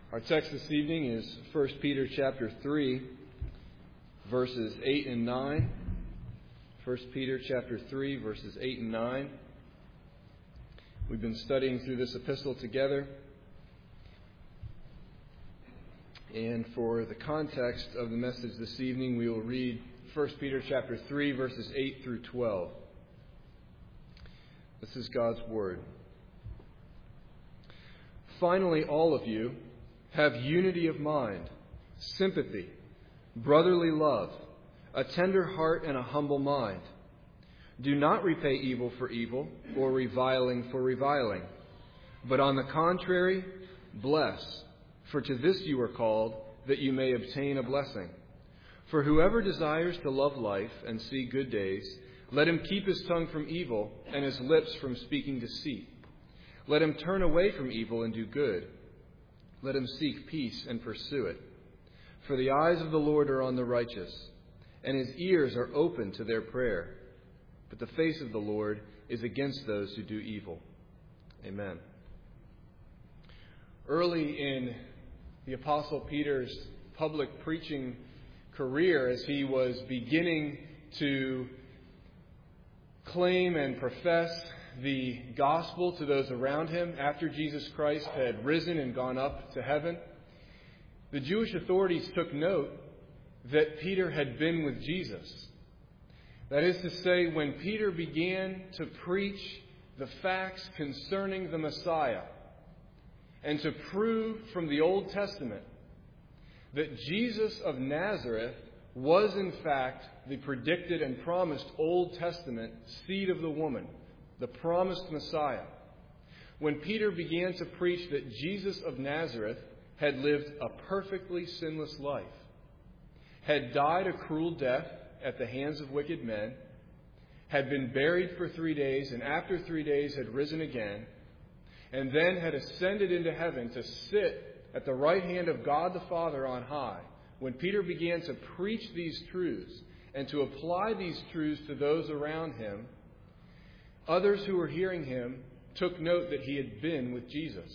Our text this evening is 1 Peter chapter 3, verses 8 and 9. 1 Peter chapter 3, verses 8 and 9. We've been studying through this epistle together. And for the context of the message this evening, we will read 1 Peter chapter 3, verses 8 through 12. This is God's Word. Finally, all of you have unity of mind, sympathy, brotherly love, a tender heart, and a humble mind. Do not repay evil for evil or reviling for reviling, but on the contrary, bless, for to this you are called, that you may obtain a blessing. For whoever desires to love life and see good days, let him keep his tongue from evil and his lips from speaking deceit. Let him turn away from evil and do good. Let him seek peace and pursue it. For the eyes of the Lord are on the righteous, and his ears are open to their prayer. But the face of the Lord is against those who do evil. Amen. Early in the Apostle Peter's public preaching career, as he was beginning to claim and profess the gospel to those around him after Jesus Christ had risen and gone up to heaven, the Jewish authorities took note that Peter had been with Jesus. That is to say, when Peter began to preach the facts concerning the Messiah and to prove from the Old Testament that Jesus of Nazareth was in fact the predicted and promised Old Testament seed of the woman, the promised Messiah. When Peter began to preach that Jesus of Nazareth had lived a perfectly sinless life, had died a cruel death at the hands of wicked men, had been buried for 3 days, and after 3 days had risen again, and then had ascended into heaven to sit at the right hand of God the Father on high, when Peter began to preach these truths and to apply these truths to those around him, others who were hearing him took note that he had been with Jesus.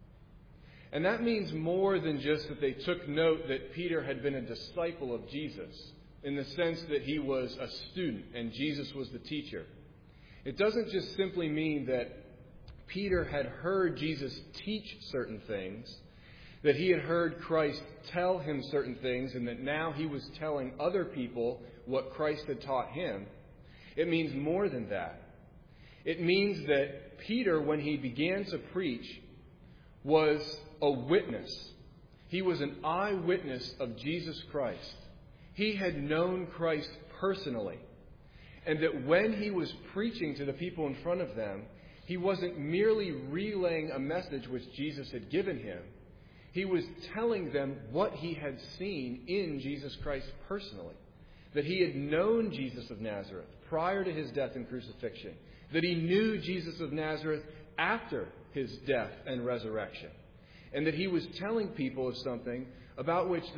And that means more than just that they took note that Peter had been a disciple of Jesus, in the sense that he was a student and Jesus was the teacher. It doesn't just simply mean that Peter had heard Jesus teach certain things, that he had heard Christ tell him certain things, and that now he was telling other people what Christ had taught him. It means more than that. It means that Peter, when he began to preach, was a witness. He was an eyewitness of Jesus Christ. He had known Christ personally. And that when he was preaching to the people in front of them, he wasn't merely relaying a message which Jesus had given him. He was telling them what he had seen in Jesus Christ personally. That he had known Jesus of Nazareth prior to his death and crucifixion. That he knew Jesus of Nazareth after his death and resurrection. And that he was telling people of something about which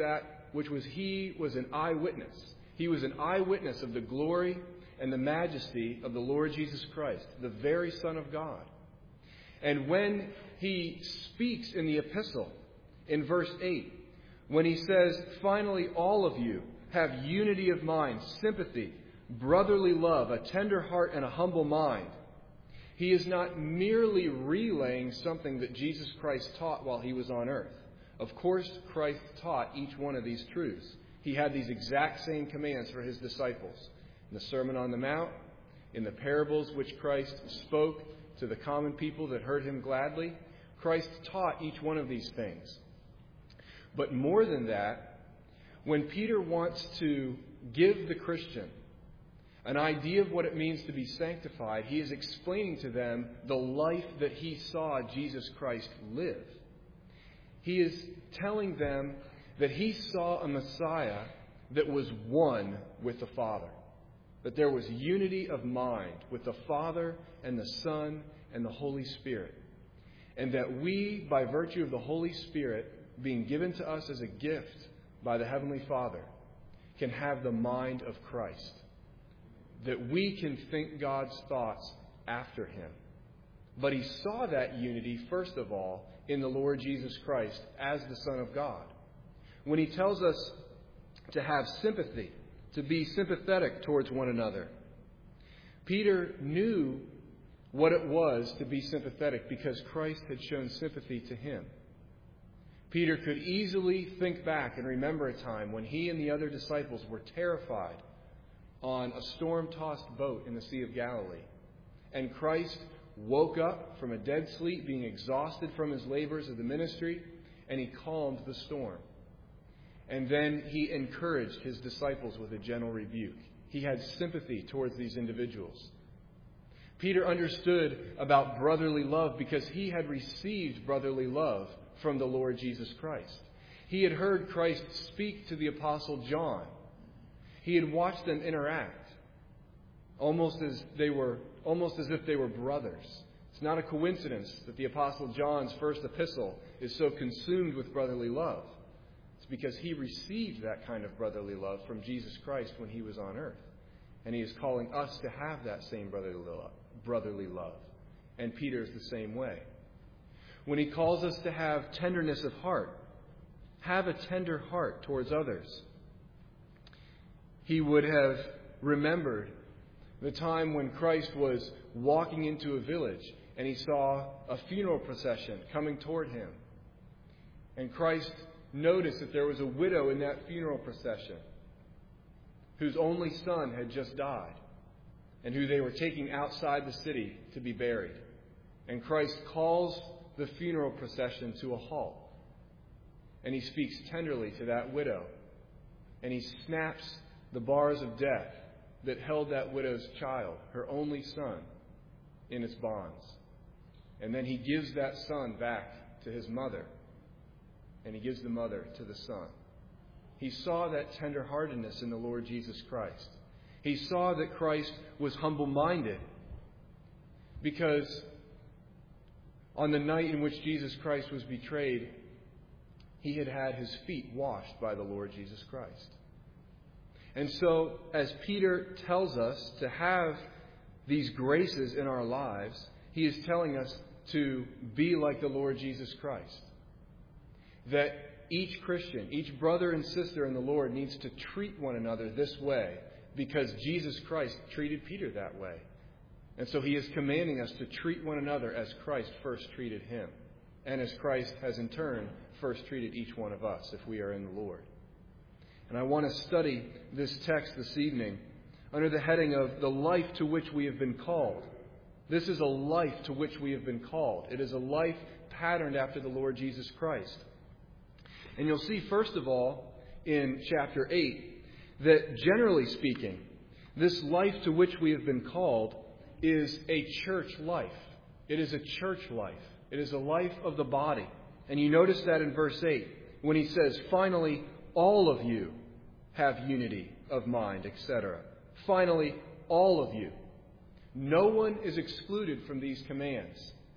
he was an eyewitness. He was an eyewitness of the glory and the majesty of the Lord Jesus Christ, the very Son of God. And when he speaks in the epistle, in verse 8, when he says, finally all of you have unity of mind, sympathy, brotherly love, a tender heart, and a humble mind. He is not merely relaying something that Jesus Christ taught while he was on earth. Of course, Christ taught each one of these truths. He had these exact same commands for his disciples. In the Sermon on the Mount, in the parables which Christ spoke to the common people that heard him gladly, Christ taught each one of these things. But more than that, when Peter wants to give the Christian an idea of what it means to be sanctified, he is explaining to them the life that he saw Jesus Christ live. He is telling them that he saw a Messiah that was one with the Father. That there was unity of mind with the Father and the Son and the Holy Spirit. And that we, by virtue of the Holy Spirit being given to us as a gift by the Heavenly Father, can have the mind of Christ. That we can think God's thoughts after him. But he saw that unity, first of all, in the Lord Jesus Christ as the Son of God. When he tells us to have sympathy, to be sympathetic towards one another, Peter knew what it was to be sympathetic because Christ had shown sympathy to him. Peter could easily think back and remember a time when he and the other disciples were terrified on a storm-tossed boat in the Sea of Galilee. And Christ woke up from a dead sleep, being exhausted from his labors of the ministry, and he calmed the storm. And then he encouraged his disciples with a gentle rebuke. He had sympathy towards these individuals. Peter understood about brotherly love because he had received brotherly love from the Lord Jesus Christ. He had heard Christ speak to the Apostle John. He had watched them interact, almost as if they were brothers. It's not a coincidence that the Apostle John's first epistle is so consumed with brotherly love. It's because he received that kind of brotherly love from Jesus Christ when he was on earth. And he is calling us to have that same brotherly love. And Peter is the same way. When he calls us to have tenderness of heart, have a tender heart towards others. He would have remembered the time when Christ was walking into a village and he saw a funeral procession coming toward him. And Christ noticed that there was a widow in that funeral procession whose only son had just died and who they were taking outside the city to be buried. And Christ calls the funeral procession to a halt. And he speaks tenderly to that widow. And he snaps the bars of death that held that widow's child, her only son, in its bonds. And then he gives that son back to his mother. And he gives the mother to the son. He saw that tenderheartedness in the Lord Jesus Christ. He saw that Christ was humble-minded because on the night in which Jesus Christ was betrayed, he had had his feet washed by the Lord Jesus Christ. And so, as Peter tells us to have these graces in our lives, he is telling us to be like the Lord Jesus Christ. That each Christian, each brother and sister in the Lord needs to treat one another this way because Jesus Christ treated Peter that way. And so he is commanding us to treat one another as Christ first treated him, and as Christ has in turn first treated each one of us if we are in the Lord. And I want to study this text this evening under the heading of the life to which we have been called. This is a life to which we have been called. It is a life patterned after the Lord Jesus Christ. And you'll see, first of all, in chapter 8, that generally speaking, this life to which we have been called is a church life. It is a church life. It is a life of the body. And you notice that in verse 8 when he says, finally, all of you have unity of mind, etc. Finally, all of you. No one is excluded from these commands.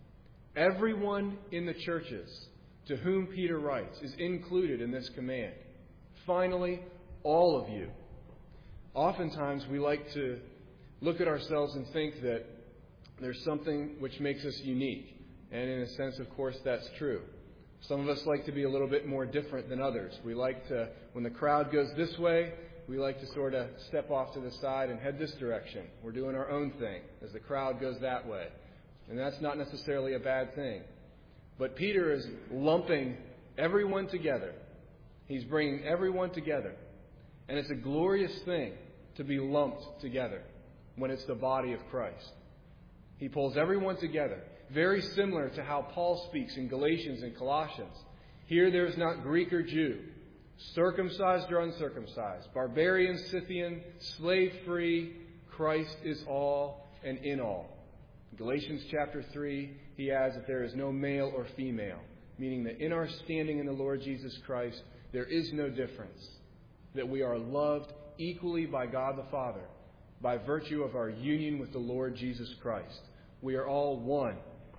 Everyone in the churches to whom Peter writes is included in this command. Finally, all of you. Oftentimes we like to look at ourselves and think that there's something which makes us unique. And in a sense, of course, that's true. Some of us like to be a little bit more different than others. We like to, when the crowd goes this way, we like to sort of step off to the side and head this direction. We're doing our own thing as the crowd goes that way. And that's not necessarily a bad thing. But Peter is lumping everyone together. He's bringing everyone together. And it's a glorious thing to be lumped together when it's the body of Christ. He pulls everyone together. Very similar to how Paul speaks in Galatians and Colossians. Here there is not Greek or Jew, circumcised or uncircumcised, barbarian, Scythian, slave-free. Christ is all and in all. In Galatians chapter 3, he adds that there is no male or female, meaning that in our standing in the Lord Jesus Christ, there is no difference, that we are loved equally by God the Father by virtue of our union with the Lord Jesus Christ. We are all one.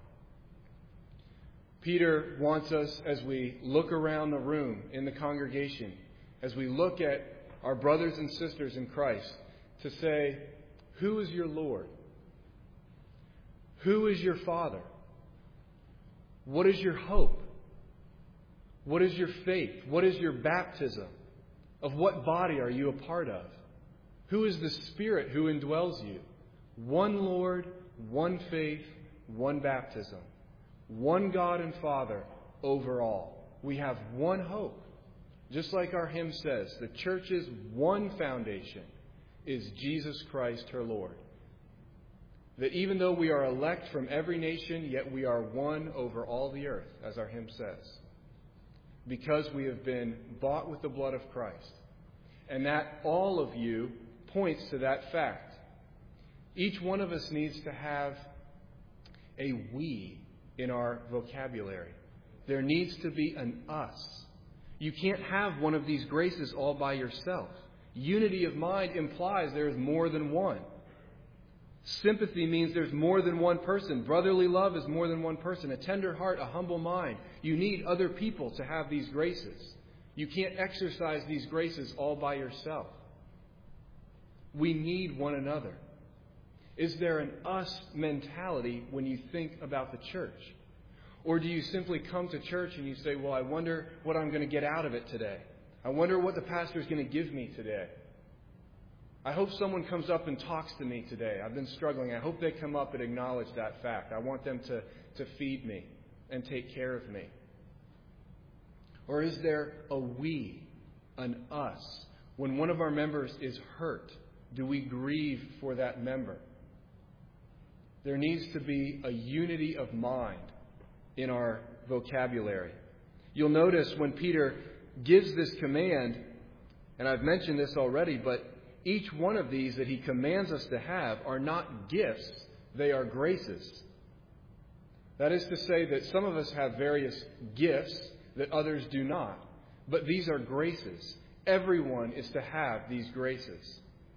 Peter wants us, as we look around the room in the congregation, as we look at our brothers and sisters in Christ, to say, who is your Lord? Who is your Father? What is your hope? What is your faith? What is your baptism? Of what body are you a part of? Who is the Spirit who indwells you? One Lord, one faith, one baptism. One God and Father over all. We have one hope. Just like our hymn says, the church's one foundation is Jesus Christ, her Lord. That even though we are elect from every nation, yet we are one over all the earth, as our hymn says. Because we have been bought with the blood of Christ. And that all of you points to that fact. Each one of us needs to have a we in our vocabulary. There needs to be an us. You can't have one of these graces all by yourself. Unity of mind implies there is more than one. Sympathy means there's more than one person. Brotherly love is more than one person. A tender heart, a humble mind. You need other people to have these graces. You can't exercise these graces all by yourself. We need one another. Is there an us mentality when you think about the church? Or do you simply come to church and you say, well, I wonder what I'm going to get out of it today. I wonder what the pastor is going to give me today. I hope someone comes up and talks to me today. I've been struggling. I hope they come up and acknowledge that fact. I want them to feed me and take care of me. Or is there a we, an us? When one of our members is hurt, do we grieve for that member? There needs to be a unity of mind in our vocabulary. You'll notice when Peter gives this command, and I've mentioned this already, but each one of these that he commands us to have are not gifts, they are graces. That is to say that some of us have various gifts that others do not, but these are graces. Everyone is to have these graces.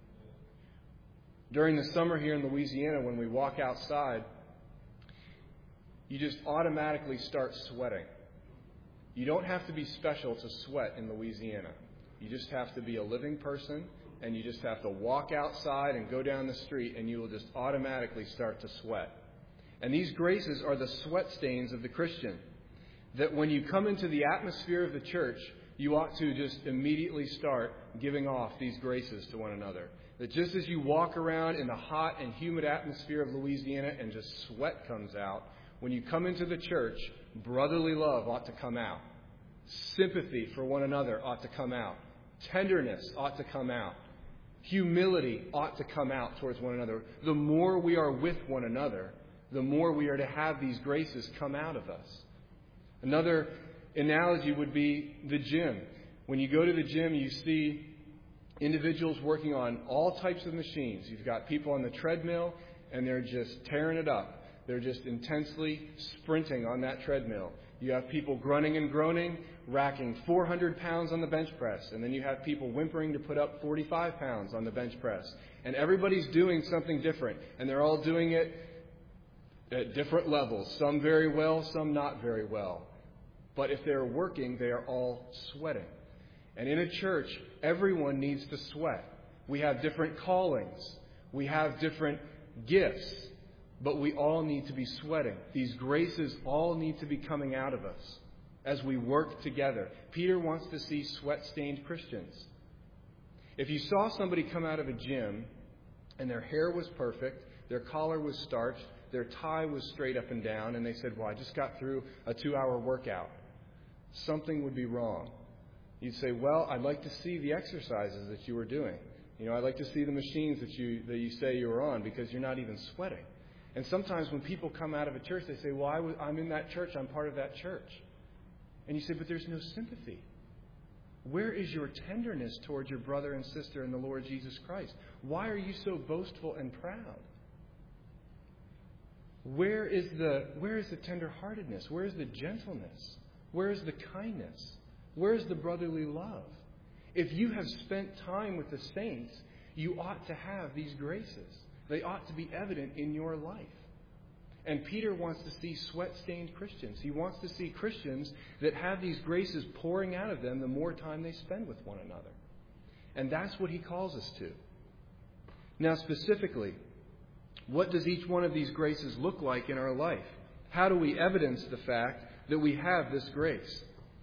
During the summer here in Louisiana, when we walk outside, you just automatically start sweating. You don't have to be special to sweat in Louisiana. You just have to be a living person, and you just have to walk outside and go down the street, and you will just automatically start to sweat. And these graces are the sweat stains of the Christian. That when you come into the atmosphere of the church, you ought to just immediately start giving off these graces to one another. That just as you walk around in the hot and humid atmosphere of Louisiana and just sweat comes out, when you come into the church, brotherly love ought to come out. Sympathy for one another ought to come out. Tenderness ought to come out. Humility ought to come out towards one another. The more we are with one another, the more we are to have these graces come out of us. Another analogy would be the gym. When you go to the gym, you see individuals working on all types of machines. You've got people on the treadmill, and they're just tearing it up. They're just intensely sprinting on that treadmill. You have people grunting and groaning, racking 400 pounds on the bench press. And then you have people whimpering to put up 45 pounds on the bench press. And everybody's doing something different. And they're all doing it at different levels. Some very well, some not very well. But if they're working, they are all sweating. And in a church, everyone needs to sweat. We have different callings. We have different gifts. But we all need to be sweating. These graces all need to be coming out of us as we work together. Peter wants to see sweat-stained Christians. If you saw somebody come out of a gym and their hair was perfect, their collar was starched, their tie was straight up and down, and they said, well, I just got through a 2-hour workout, something would be wrong. You'd say, well, I'd like to see the exercises that you were doing. I'd like to see the machines that you say you were on, because you're not even sweating. And sometimes when people come out of a church, they say, well, I'm in that church, I'm part of that church. And you say, but there's no sympathy. Where is your tenderness towards your brother and sister in the Lord Jesus Christ? Why are you so boastful and proud? Where is the tenderheartedness? Where is the gentleness? Where is the kindness? Where is the brotherly love? If you have spent time with the saints, you ought to have these graces. They ought to be evident in your life. And Peter wants to see sweat-stained Christians. He wants to see Christians that have these graces pouring out of them the more time they spend with one another. And that's what he calls us to. Now, specifically, what does each one of these graces look like in our life? How do we evidence the fact that we have this grace?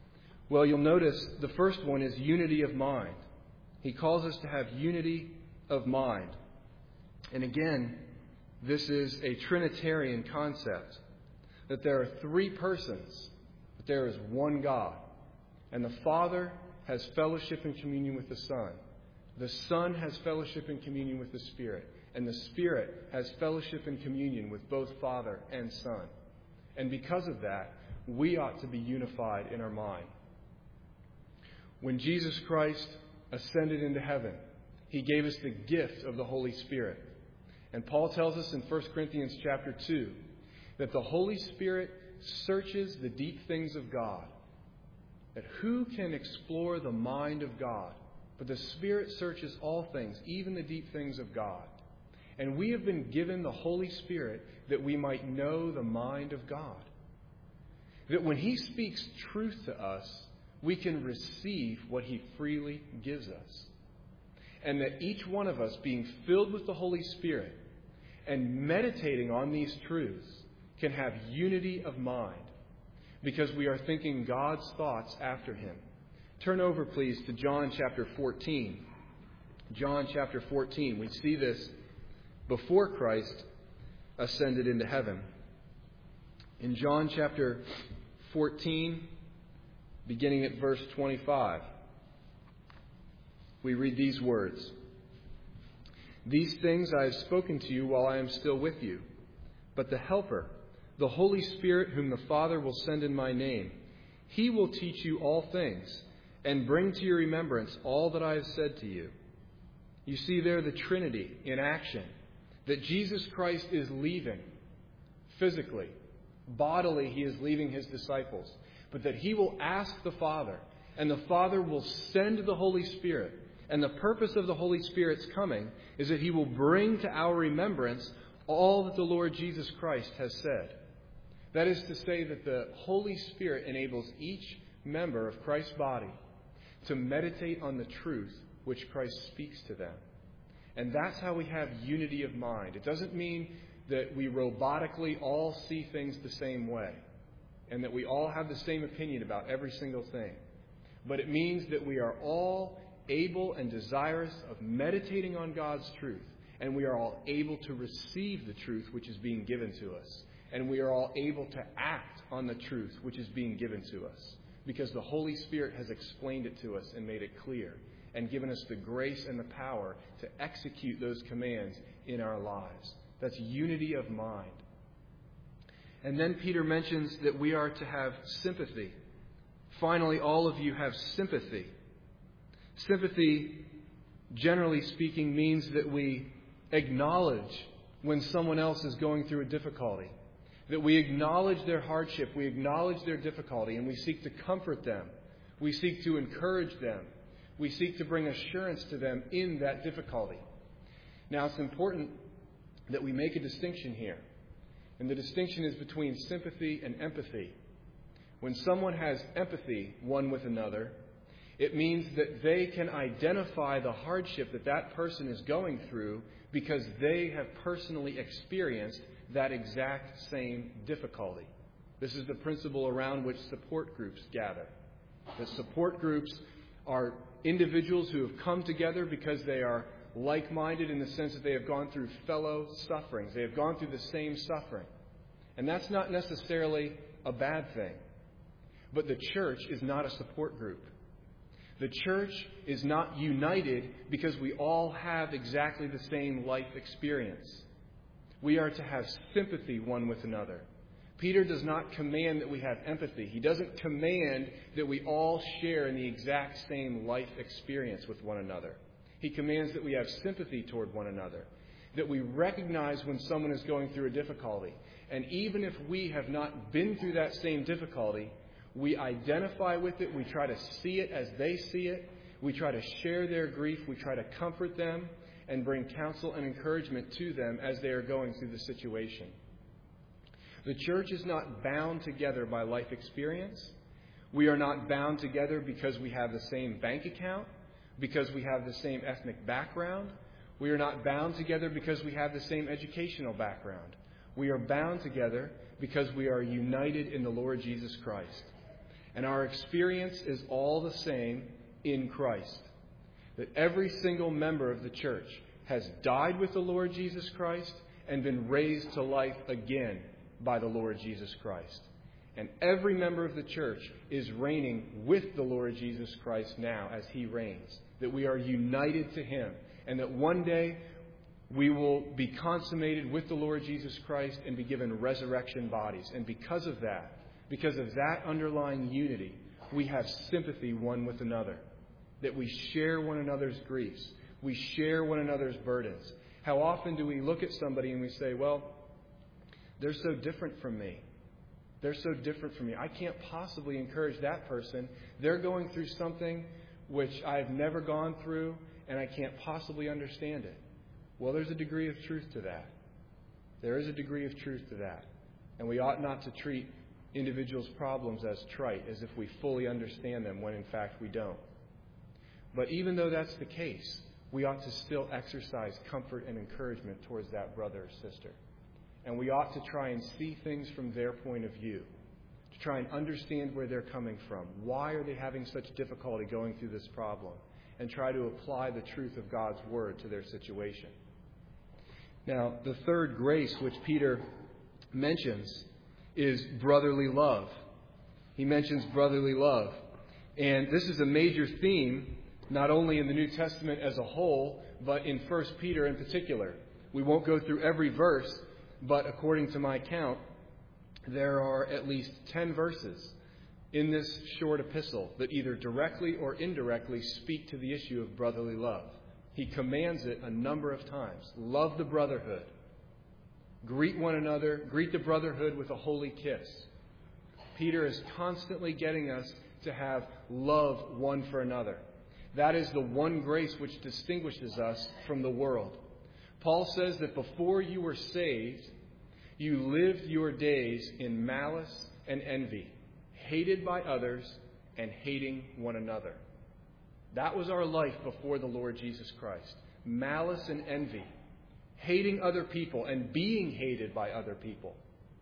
Well, you'll notice the first one is unity of mind. He calls us to have unity of mind. And again, this is a Trinitarian concept, that there are three persons, but there is one God. And the Father has fellowship and communion with the Son. The Son has fellowship and communion with the Spirit. And the Spirit has fellowship and communion with both Father and Son. And because of that, we ought to be unified in our mind. When Jesus Christ ascended into heaven, He gave us the gift of the Holy Spirit. And Paul tells us in 1 Corinthians chapter 2 that the Holy Spirit searches the deep things of God. That who can explore the mind of God? But the Spirit searches all things, even the deep things of God. And we have been given the Holy Spirit that we might know the mind of God. That when He speaks truth to us, we can receive what He freely gives us. And that each one of us, being filled with the Holy Spirit and meditating on these truths, can have unity of mind because we are thinking God's thoughts after Him. Turn over, please, to John chapter 14. John chapter 14. We see this before Christ ascended into heaven. In John chapter 14, beginning at verse 25, we read these words. These things I have spoken to you while I am still with you. But the Helper, the Holy Spirit, whom the Father will send in my name, He will teach you all things and bring to your remembrance all that I have said to you. You see there the Trinity in action, that Jesus Christ is leaving physically, bodily He is leaving His disciples, but that He will ask the Father, and the Father will send the Holy Spirit. And the purpose of the Holy Spirit's coming is that He will bring to our remembrance all that the Lord Jesus Christ has said. That is to say that the Holy Spirit enables each member of Christ's body to meditate on the truth which Christ speaks to them. And that's how we have unity of mind. It doesn't mean that we robotically all see things the same way and that we all have the same opinion about every single thing. But it means that we are all able and desirous of meditating on God's truth, and we are all able to receive the truth which is being given to us, and we are all able to act on the truth which is being given to us, because the Holy Spirit has explained it to us and made it clear and given us the grace and the power to execute those commands in our lives. That's unity of mind. And then Peter mentions that we are to have sympathy. Finally, all of you have sympathy. Sympathy, generally speaking, means that we acknowledge when someone else is going through a difficulty, that we acknowledge their hardship, we acknowledge their difficulty, and we seek to comfort them. We seek to encourage them. We seek to bring assurance to them in that difficulty. Now, it's important that we make a distinction here, and the distinction is between sympathy and empathy. When someone has empathy one with another, it means that they can identify the hardship that that person is going through because they have personally experienced that exact same difficulty. This is the principle around which support groups gather. The support groups are individuals who have come together because they are like-minded in the sense that they have gone through fellow sufferings. They have gone through the same suffering. And that's not necessarily a bad thing. But the church is not a support group. The church is not united because we all have exactly the same life experience. We are to have sympathy one with another. Peter does not command that we have empathy. He doesn't command that we all share in the exact same life experience with one another. He commands that we have sympathy toward one another, that we recognize when someone is going through a difficulty. And even if we have not been through that same difficulty, we identify with it. We try to see it as they see it. We try to share their grief. We try to comfort them and bring counsel and encouragement to them as they are going through the situation. The church is not bound together by life experience. We are not bound together because we have the same bank account, because we have the same ethnic background. We are not bound together because we have the same educational background. We are bound together because we are united in the Lord Jesus Christ. And our experience is all the same in Christ. That every single member of the church has died with the Lord Jesus Christ and been raised to life again by the Lord Jesus Christ. And every member of the church is reigning with the Lord Jesus Christ now as He reigns. That we are united to Him. And that one day we will be consummated with the Lord Jesus Christ and be given resurrection bodies. And because of that underlying unity, we have sympathy one with another. That we share one another's griefs. We share one another's burdens. How often do we look at somebody and we say, well, they're so different from me. They're so different from me. I can't possibly encourage that person. They're going through something which I've never gone through, and I can't possibly understand it. Well, there's a degree of truth to that. There is a degree of truth to that. And we ought not to treat individuals' problems as trite, as if we fully understand them, when in fact we don't. But even though that's the case, we ought to still exercise comfort and encouragement towards that brother or sister. And we ought to try and see things from their point of view, to try and understand where they're coming from. Why are they having such difficulty going through this problem? And try to apply the truth of God's Word to their situation. Now, the third grace which Peter mentions is brotherly love. He mentions brotherly love. And this is a major theme, not only in the New Testament as a whole, but in 1 Peter in particular. We won't go through every verse, but according to my count, there are at least 10 verses in this short epistle that either directly or indirectly speak to the issue of brotherly love. He commands it a number of times. Love the brotherhood. Greet one another. Greet the brotherhood with a holy kiss. Peter is constantly getting us to have love one for another. That is the one grace which distinguishes us from the world. Paul says that before you were saved, you lived your days in malice and envy, hated by others and hating one another. That was our life before the Lord Jesus Christ. Malice and envy, hating other people and being hated by other people,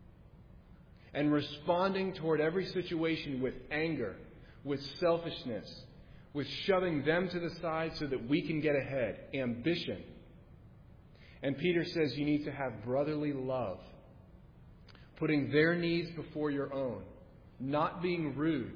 and responding toward every situation with anger, with selfishness, with shoving them to the side so that we can get ahead, ambition. And Peter says you need to have brotherly love, putting their needs before your own, not being rude,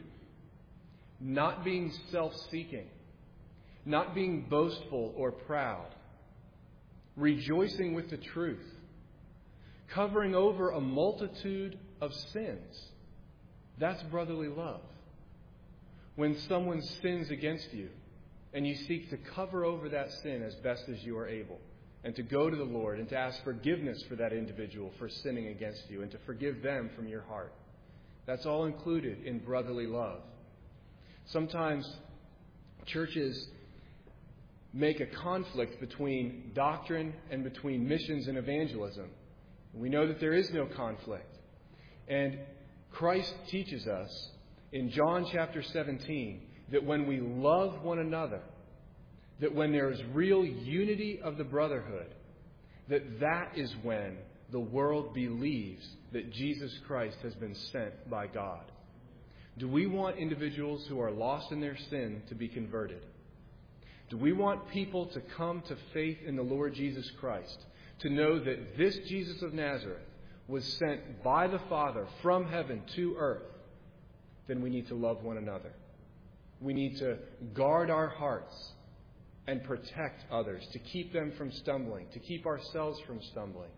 not being self-seeking, not being boastful or proud, rejoicing with the truth, covering over a multitude of sins. That's brotherly love. When someone sins against you and you seek to cover over that sin as best as you are able, and to go to the Lord and to ask forgiveness for that individual for sinning against you and to forgive them from your heart. That's all included in brotherly love. Sometimes churches make a conflict between doctrine and between missions and evangelism. We know that there is no conflict. And Christ teaches us in John chapter 17 that when we love one another, that when there is real unity of the brotherhood, that is when the world believes that Jesus Christ has been sent by God. Do we want individuals who are lost in their sin to be converted? Do we want people to come to faith in the Lord Jesus Christ, to know that this Jesus of Nazareth was sent by the Father from heaven to earth? Then we need to love one another. We need to guard our hearts and protect others, to keep them from stumbling, to keep ourselves from stumbling.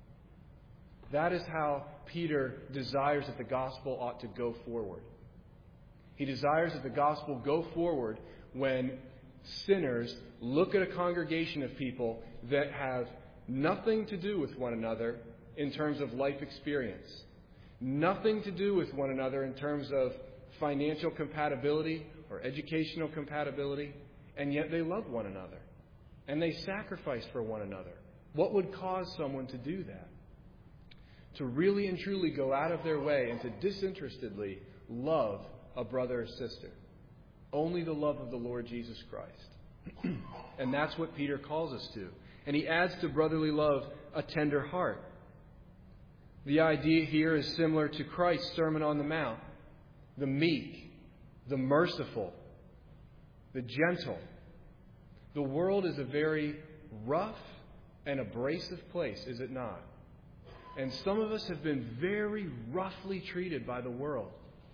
That is how Peter desires that the gospel ought to go forward. He desires that the gospel go forward when sinners look at a congregation of people that have nothing to do with one another in terms of life experience, nothing to do with one another in terms of financial compatibility or educational compatibility, and yet they love one another, and they sacrifice for one another. What would cause someone to do that? To really and truly go out of their way and to disinterestedly love a brother or sister. Only the love of the Lord Jesus Christ. And that's what Peter calls us to. And he adds to brotherly love a tender heart. The idea here is similar to Christ's Sermon on the Mount. The meek, the merciful, the gentle. The world is a very rough and abrasive place, is it not? And some of us have been very roughly treated by the world.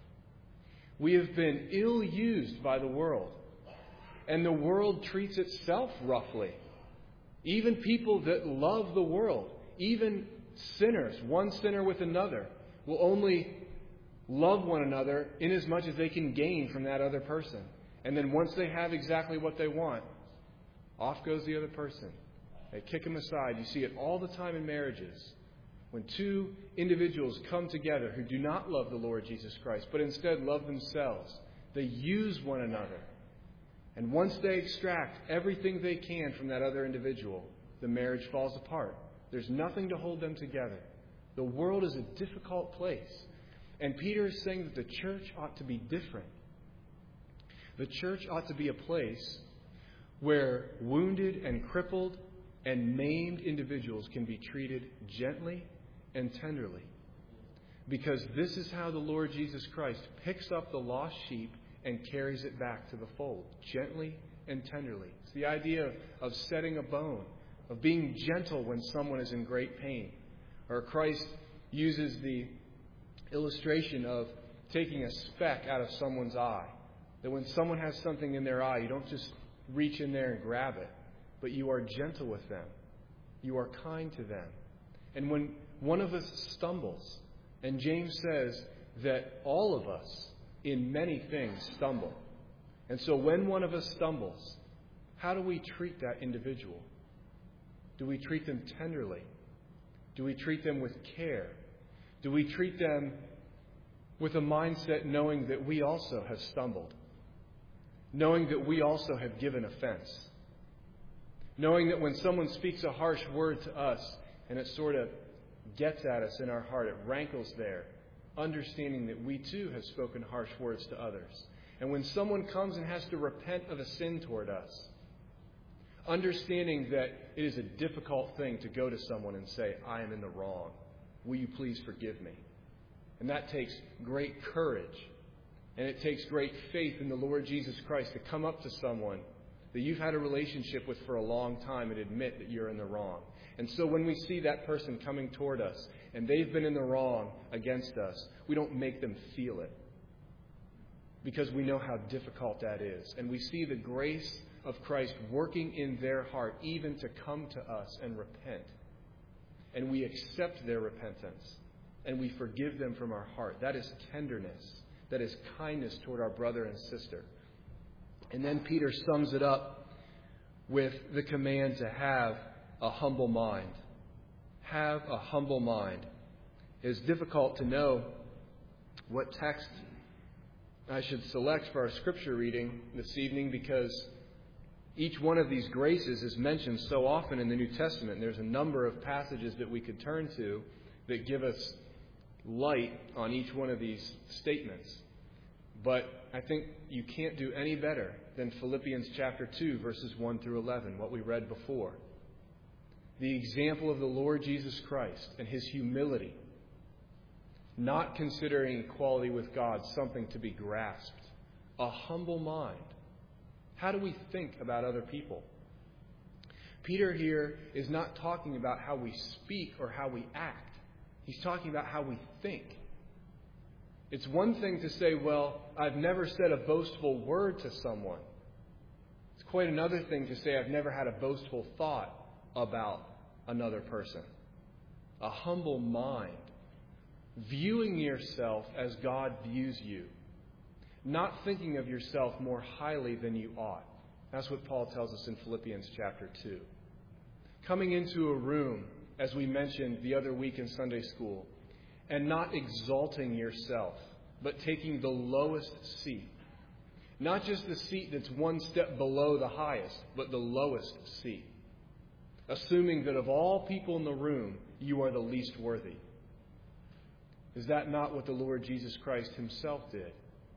We have been ill-used by the world. And the world treats itself roughly. Even people that love the world, even sinners, one sinner with another, will only love one another inasmuch as they can gain from that other person. And then once they have exactly what they want, off goes the other person. They kick them aside. You see it all the time in marriages. When two individuals come together who do not love the Lord Jesus Christ, but instead love themselves, they use one another. And once they extract everything they can from that other individual, the marriage falls apart. There's nothing to hold them together. The world is a difficult place. And Peter is saying that the church ought to be different. The church ought to be a place where wounded and crippled and maimed individuals can be treated gently and tenderly. Because this is how the Lord Jesus Christ picks up the lost sheep and carries it back to the fold, gently and tenderly. It's the idea of setting a bone, of being gentle when someone is in great pain. Or Christ uses the illustration of taking a speck out of someone's eye. That when someone has something in their eye, you don't just reach in there and grab it, but you are gentle with them. You are kind to them. And when one of us stumbles, and James says that all of us in many things stumble. And so when one of us stumbles, how do we treat that individual? Do we treat them tenderly? Do we treat them with care? Do we treat them with a mindset knowing that we also have stumbled? Knowing that we also have given offense? Knowing that when someone speaks a harsh word to us and it sort of gets at us in our heart, it rankles there. Understanding that we too have spoken harsh words to others. And when someone comes and has to repent of a sin toward us, understanding that it is a difficult thing to go to someone and say, I am in the wrong. Will you please forgive me? And that takes great courage. And it takes great faith in the Lord Jesus Christ to come up to someone that you've had a relationship with for a long time and admit that you're in the wrong. And so when we see that person coming toward us and they've been in the wrong against us, we don't make them feel it. Because we know how difficult that is. And we see the grace of Christ working in their heart even to come to us and repent. And we accept their repentance. And we forgive them from our heart. That is tenderness. That is kindness toward our brother and sister. And then Peter sums it up with the command to have a humble mind. Have a humble mind. It is difficult to know what text I should select for our scripture reading this evening because each one of these graces is mentioned so often in the New Testament. There's a number of passages that we could turn to that give us light on each one of these statements. But I think you can't do any better than Philippians chapter 2, verses 1 through 11, what we read before. The example of the Lord Jesus Christ and his humility, not considering equality with God something to be grasped. A humble mind. How do we think about other people? Peter here is not talking about how we speak or how we act. He's talking about how we think. It's one thing to say, well, I've never said a boastful word to someone. It's quite another thing to say, I've never had a boastful thought about another person. A humble mind. Viewing yourself as God views you. Not thinking of yourself more highly than you ought. That's what Paul tells us in Philippians chapter 2. Coming into a room, as we mentioned the other week in Sunday school, and not exalting yourself, but taking the lowest seat. Not just the seat that's one step below the highest, but the lowest seat. Assuming that of all people in the room, you are the least worthy. Is that not what the Lord Jesus Christ himself did?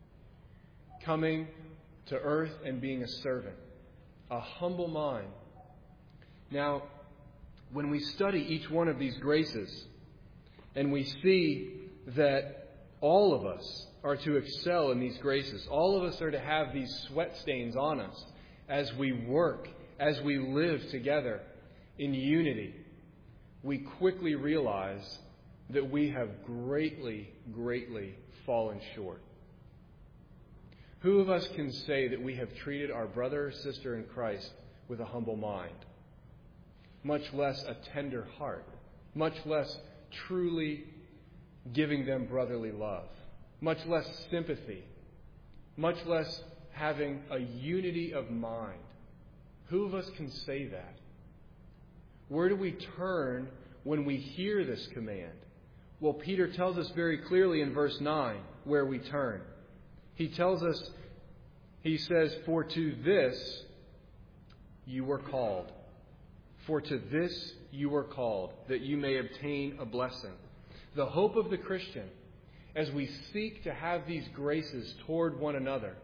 Coming to earth and being a servant. A humble mind. Now, when we study each one of these graces, and we see that All of us are to excel in these graces. All of us are to have these sweat stains on us as we work, as we live together in unity. We quickly realize that we have greatly, greatly fallen short. Who of us can say that we have treated our brother or sister in Christ with a humble mind, much less a tender heart, much less truly giving them brotherly love, much less sympathy, much less having a unity of mind? Who of us can say that? Where do we turn when we hear this command? Well, Peter tells us very clearly in verse 9 where we turn. He tells us, he says, "For to this you were called. For to this you were called, that you may obtain a blessing." The hope of the Christian, as we seek to have these graces toward one another,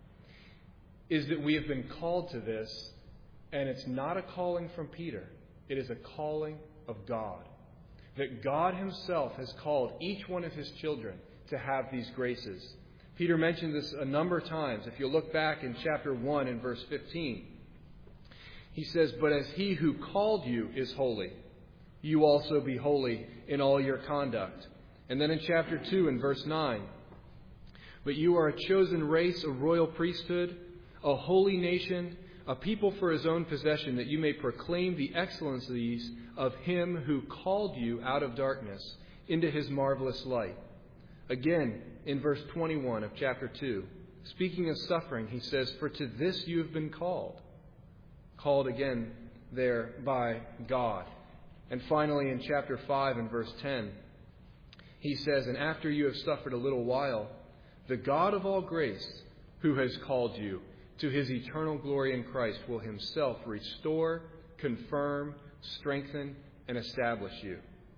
is that we have been called to this, and it's not a calling from Peter. It is a calling of God. That God himself has called each one of his children to have these graces. Peter mentioned this a number of times. If you look back in chapter 1 and verse 15, he says, "But as he who called you is holy, you also be holy in all your conduct." And then in chapter 2 and verse 9, "But you are a chosen race, a royal priesthood, a holy nation, a people for his own possession, that you may proclaim the excellencies of him who called you out of darkness into his marvelous light." Again, in verse 21 of chapter 2, speaking of suffering, he says, "For to this you have been called." Called again there by God. And finally, in chapter 5 and verse 10, he says, "And after you have suffered a little while, the God of all grace, who has called you to his eternal glory in Christ, will himself restore, confirm, strengthen, and establish you."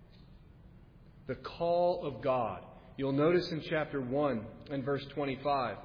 The call of God. You'll notice in chapter 1 and verse 25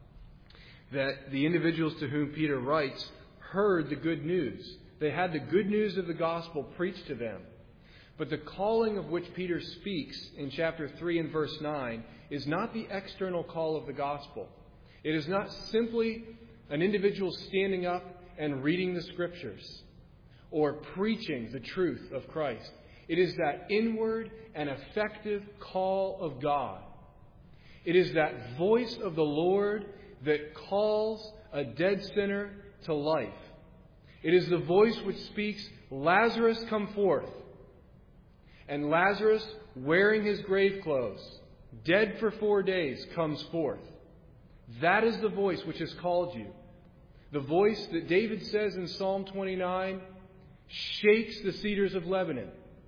that the individuals to whom Peter writes heard the good news. They had the good news of the gospel preached to them. But the calling of which Peter speaks in chapter 3 and verse 9 is not the external call of the gospel. It is not simply an individual standing up and reading the Scriptures or preaching the truth of Christ. It is that inward and effective call of God. It is that voice of the Lord that calls a dead sinner to life. It is the voice which speaks, "Lazarus, come forth." And Lazarus, wearing his grave clothes, dead for 4 days, comes forth. That is the voice which has called you. The voice that David says in Psalm 29 shakes the cedars of Lebanon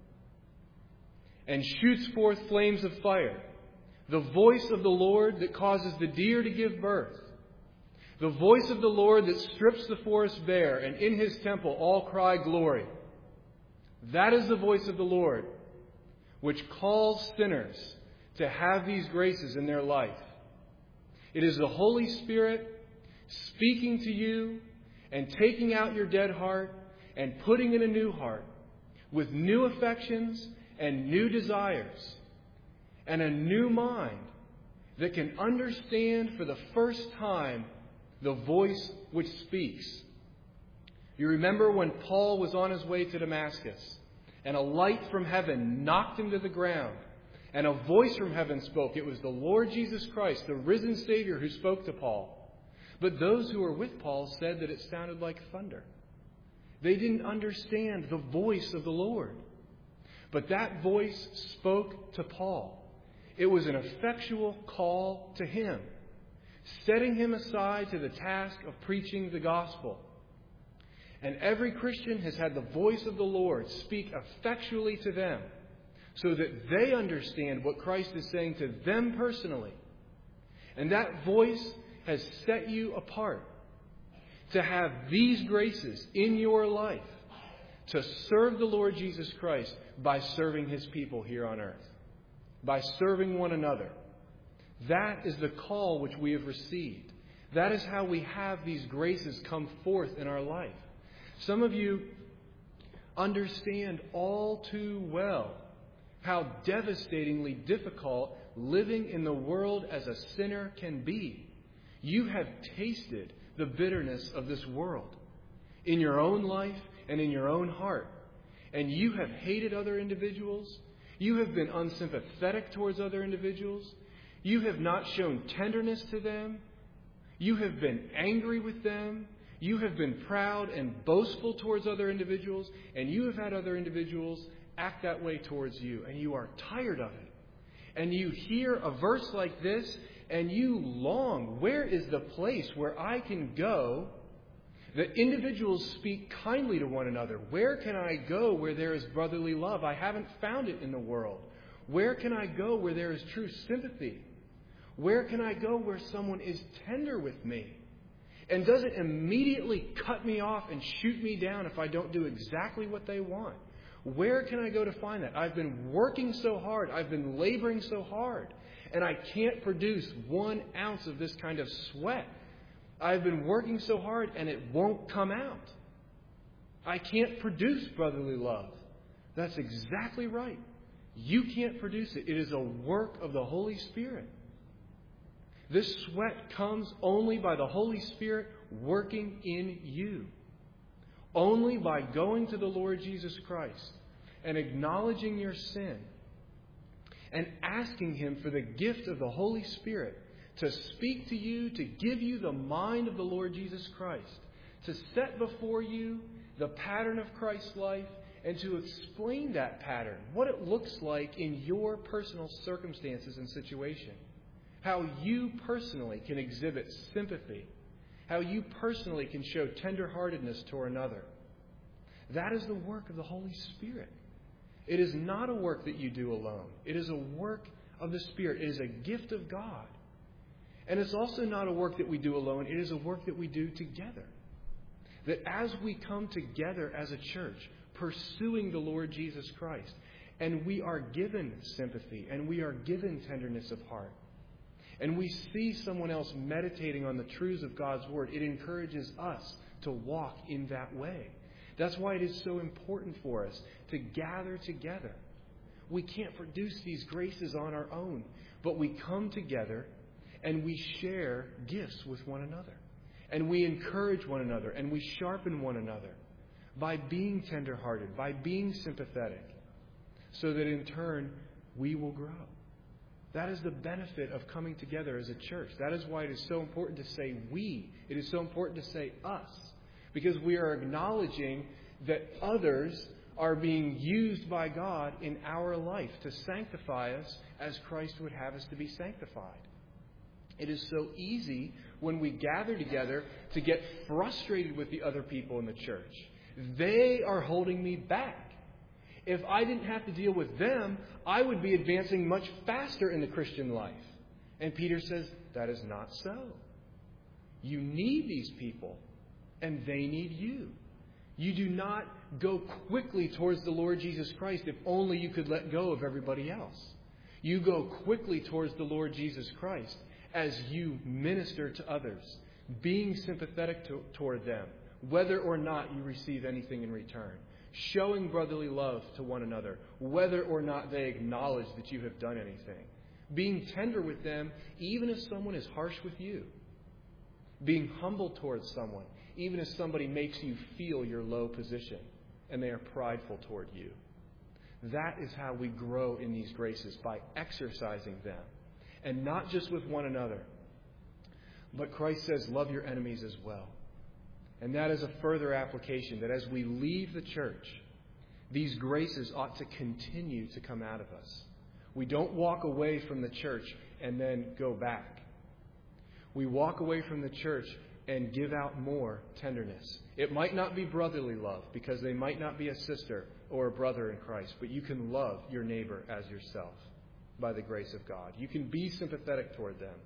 and shoots forth flames of fire. The voice of the Lord that causes the deer to give birth. The voice of the Lord that strips the forest bare, and in his temple all cry glory. That is the voice of the Lord, which calls sinners to have these graces in their life. It is the Holy Spirit speaking to you and taking out your dead heart and putting in a new heart with new affections and new desires and a new mind that can understand for the first time the voice which speaks. You remember when Paul was on his way to Damascus and a light from heaven knocked him to the ground and a voice from heaven spoke. It was the Lord Jesus Christ, the risen Savior, who spoke to Paul. But those who were with Paul said that it sounded like thunder. They didn't understand the voice of the Lord. But that voice spoke to Paul. It was an effectual call to him, setting him aside to the task of preaching the gospel. And every Christian has had the voice of the Lord speak effectually to them so that they understand what Christ is saying to them personally. And that voice has set you apart to have these graces in your life to serve the Lord Jesus Christ by serving his people here on earth, by serving one another. That is the call which we have received. That is how we have these graces come forth in our life. Some of you understand all too well how devastatingly difficult living in the world as a sinner can be. You have tasted the bitterness of this world in your own life and in your own heart. And you have hated other individuals. You have been unsympathetic towards other individuals. You have not shown tenderness to them. You have been angry with them. You have been proud and boastful towards other individuals. And you have had other individuals act that way towards you. And you are tired of it. And you hear a verse like this and you long, where is the place where I can go that individuals speak kindly to one another? Where can I go where there is brotherly love? I haven't found it in the world. Where can I go where there is true sympathy? Where can I go where someone is tender with me and doesn't immediately cut me off and shoot me down if I don't do exactly what they want? Where can I go to find that? I've been working so hard. I've been laboring so hard. And I can't produce 1 ounce of this kind of sweat. I've been working so hard and it won't come out. I can't produce brotherly love. That's exactly right. You can't produce it. It is a work of the Holy Spirit. This sweat comes only by the Holy Spirit working in you. Only by going to the Lord Jesus Christ and acknowledging your sin and asking Him for the gift of the Holy Spirit to speak to you, to give you the mind of the Lord Jesus Christ, to set before you the pattern of Christ's life, and to explain that pattern, what it looks like in your personal circumstances and situation, how you personally can exhibit sympathy, how you personally can show tenderheartedness toward another. That is the work of the Holy Spirit. It is not a work that you do alone. It is a work of the Spirit. It is a gift of God. And it's also not a work that we do alone. It is a work that we do together. That as we come together as a church, pursuing the Lord Jesus Christ, and we are given sympathy, and we are given tenderness of heart, and we see someone else meditating on the truths of God's Word, it encourages us to walk in that way. That's why it is so important for us to gather together. We can't produce these graces on our own, but we come together and we share gifts with one another. And we encourage one another and we sharpen one another by being tenderhearted, by being sympathetic, so that in turn we will grow. That is the benefit of coming together as a church. That is why it is so important to say we. It is so important to say us. Because we are acknowledging that others are being used by God in our life to sanctify us as Christ would have us to be sanctified. It is so easy when we gather together to get frustrated with the other people in the church. They are holding me back. If I didn't have to deal with them, I would be advancing much faster in the Christian life. And Peter says, that is not so. You need these people, and they need you. You do not go quickly towards the Lord Jesus Christ if only you could let go of everybody else. You go quickly towards the Lord Jesus Christ as you minister to others, being sympathetic toward them, whether or not you receive anything in return, showing brotherly love to one another, whether or not they acknowledge that you have done anything, being tender with them even if someone is harsh with you, being humble towards someone even if somebody makes you feel your low position and they are prideful toward you. That is how we grow in these graces, by exercising them. And not just with one another. But Christ says, love your enemies as well. And that is a further application, that as we leave the church, these graces ought to continue to come out of us. We don't walk away from the church and then go back. We walk away from the church and give out more tenderness. It might not be brotherly love, because they might not be a sister or a brother in Christ, but you can love your neighbor as yourself by the grace of God. You can be sympathetic toward them,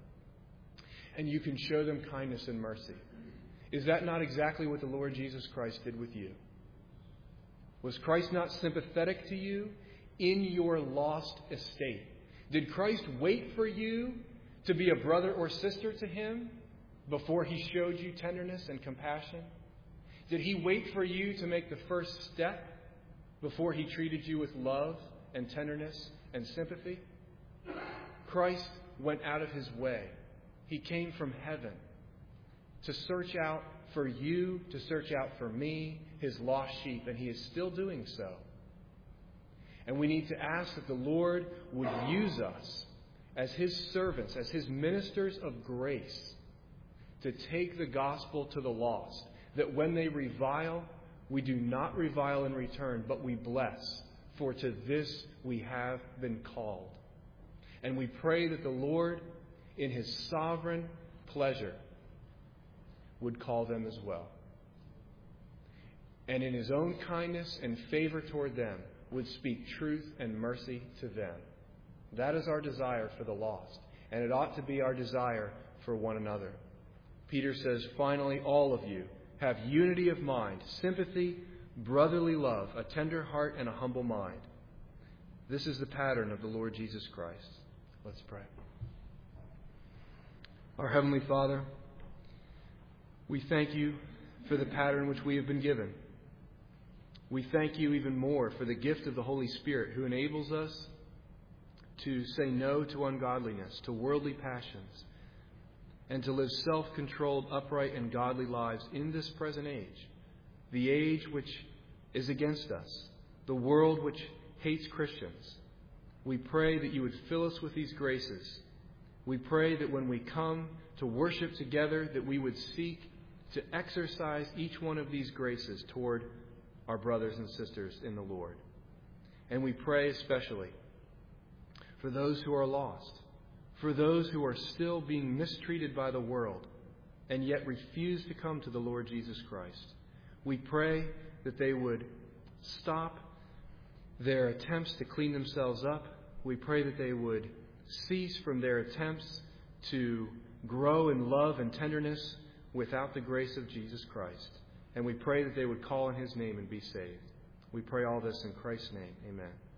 and you can show them kindness and mercy. Is that not exactly what the Lord Jesus Christ did with you? Was Christ not sympathetic to you in your lost estate? Did Christ wait for you to be a brother or sister to Him before He showed you tenderness and compassion? Did He wait for you to make the first step before He treated you with love and tenderness and sympathy? Christ went out of his way. He came from heaven to search out for you, to search out for me, his lost sheep, and he is still doing so. And we need to ask that the Lord would use us as his servants, as his ministers of grace, to take the gospel to the lost, that when they revile, we do not revile in return, but we bless, for to this we have been called. And we pray that the Lord, in his sovereign pleasure, would call them as well. And in his own kindness and favor toward them, would speak truth and mercy to them. That is our desire for the lost, and it ought to be our desire for one another. Peter says, finally, all of you have unity of mind, sympathy, brotherly love, a tender heart, and a humble mind. This is the pattern of the Lord Jesus Christ. Let's pray. Our Heavenly Father, we thank you for the pattern which we have been given. We thank you even more for the gift of the Holy Spirit, who enables us to say no to ungodliness, to worldly passions, and to live self-controlled, upright, and godly lives in this present age, the age which is against us, the world which hates Christians. We pray that you would fill us with these graces. We pray that when we come to worship together, that we would seek to exercise each one of these graces toward our brothers and sisters in the Lord. And we pray especially for those who are lost, for those who are still being mistreated by the world and yet refuse to come to the Lord Jesus Christ. We pray that they would stop their attempts to clean themselves up. We pray that they would cease from their attempts to grow in love and tenderness without the grace of Jesus Christ. And we pray that they would call on his name and be saved. We pray all this in Christ's name. Amen.